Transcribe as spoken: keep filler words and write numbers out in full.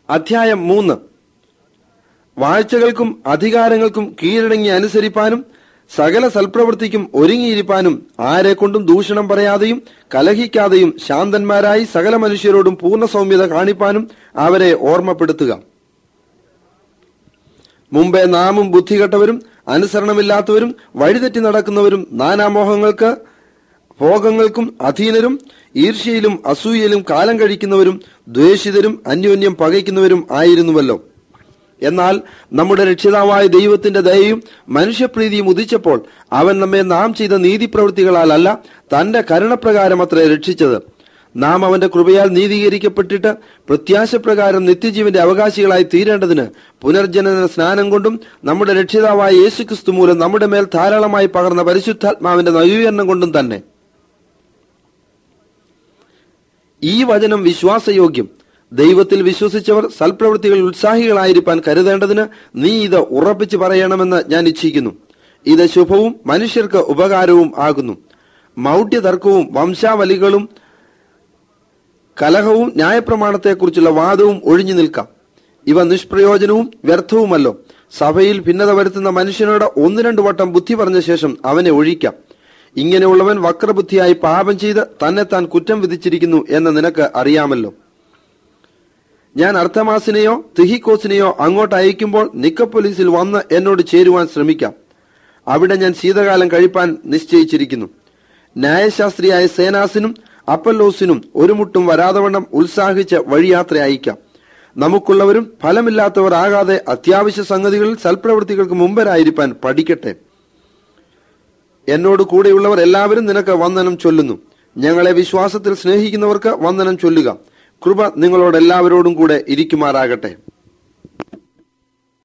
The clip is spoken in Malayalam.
അധ്യായം മൂന്ന്. വാഴ്ചകൾക്കും അധികാരങ്ങൾക്കും കീഴടങ്ങി അനുസരിപ്പാനും സകല സൽപ്രവൃത്തിക്കും ഒരുങ്ങിയിരിപ്പാനും ആരെക്കൊണ്ടും ദൂഷണം പറയാതെയും കലഹിക്കാതെയും ശാന്തന്മാരായി സകല മനുഷ്യരോടും പൂർണ്ണ സൗമ്യത കാണിപ്പാനും അവരെ ഓർമ്മപ്പെടുത്തുക. മുമ്പേ നാമും ബുദ്ധികെട്ടവരും അനുസരണമില്ലാത്തവരും വഴിതെറ്റി നടക്കുന്നവരും നാനാമോഹങ്ങൾക്ക് ഭോഗങ്ങൾക്കും അധീനരും ഈർഷ്യയിലും അസൂയയിലും കാലം കഴിക്കുന്നവരും ദ്വേഷിതരും അന്യോന്യം പകയ്ക്കുന്നവരും ആയിരുന്നുവല്ലോ. എന്നാൽ നമ്മുടെ രക്ഷിതാവായ ദൈവത്തിന്റെ ദയയും മനുഷ്യപ്രീതിയും ഉദിച്ചപ്പോൾ അവൻ നമ്മെ നാം ചെയ്ത നീതിപ്രവൃത്തികളാലല്ല തന്റെ കരുണപ്രകാരം അത്രേ രക്ഷിച്ചത്. നാം അവന്റെ കൃപയാൽ നീതീകരിക്കപ്പെട്ടിട്ട് പ്രത്യാശപ്രകാരം നിത്യജീവന്റെ അവകാശികളായി തീരേണ്ടതിന് പുനർജനന സ്നാനം കൊണ്ടും നമ്മുടെ രക്ഷിതാവായ യേശുക്രിസ്തു മൂലം നമ്മുടെ മേൽ ധാരാളമായി പകർന്ന പരിശുദ്ധാത്മാവിന്റെ നവീകരണം കൊണ്ടും തന്നെ. ഈ വചനം വിശ്വാസയോഗ്യം. ദൈവത്തിൽ വിശ്വസിച്ചവർ സൽപ്രവൃത്തികൾ ഉത്സാഹികളായിരിക്കാൻ കരുതേണ്ടതിന് നീ ഇത് ഉറപ്പിച്ചു പറയണമെന്ന് ഞാൻ ഇച്ഛിക്കുന്നു. ഇത് ശുഭവും മനുഷ്യർക്ക് ഉപകാരവും ആകുന്നു. മൗഢ്യതർക്കവും വംശാവലികളും കലഹവും ന്യായപ്രമാണത്തെക്കുറിച്ചുള്ള വാദവും ഒഴിഞ്ഞു നിൽക്കാം. ഇവ നിഷ്പ്രയോജനവും വ്യർത്ഥവുമല്ലോ. സഭയിൽ ഭിന്നത വരുത്തുന്ന മനുഷ്യനോട് ഒന്ന് രണ്ടു വട്ടം ബുദ്ധി പറഞ്ഞ ശേഷം അവനെ ഒഴിക്കാം. ഇങ്ങനെയുള്ളവൻ വക്രബുദ്ധിയായി പാപം ചെയ്ത് തന്നെ താൻ കുറ്റം വിധിച്ചിരിക്കുന്നു എന്ന് നിനക്ക് അറിയാമല്ലോ. ഞാൻ അർത്തമാസിനെയോ തിഹിക്കോസിനെയോ അങ്ങോട്ട് അയക്കുമ്പോൾ നിക്കപ്പൊലീസിൽ വന്ന് എന്നോട് ചേരുവാൻ ശ്രമിക്കാം. അവിടെ ഞാൻ ശീതകാലം കഴിപ്പാൻ നിശ്ചയിച്ചിരിക്കുന്നു. ന്യായശാസ്ത്രിയായ സേനാസിനും അപ്പല്ലോസിനും ഒരു മുട്ടും വരാതവണ്ണം ഉത്സാഹിച്ച് വഴിയാത്ര അയക്കാം. നമുക്കുള്ളവരും ഫലമില്ലാത്തവർ ആകാതെ അത്യാവശ്യ സംഗതികളിൽ സൽപ്രവൃത്തികൾക്ക് മുമ്പരായിരിക്കാൻ പഠിക്കട്ടെ. എന്നോട് കൂടെയുള്ളവർ എല്ലാവരും നിനക്ക് വന്ദനം ചൊല്ലുന്നു. ഞങ്ങളെ വിശ്വാസത്തിൽ സ്നേഹിക്കുന്നവർക്ക് വന്ദനം ചൊല്ലുക. കൃപ നിങ്ങളോട് എല്ലാവരോടും കൂടെ ഇരിക്കുമാറാകട്ടെ.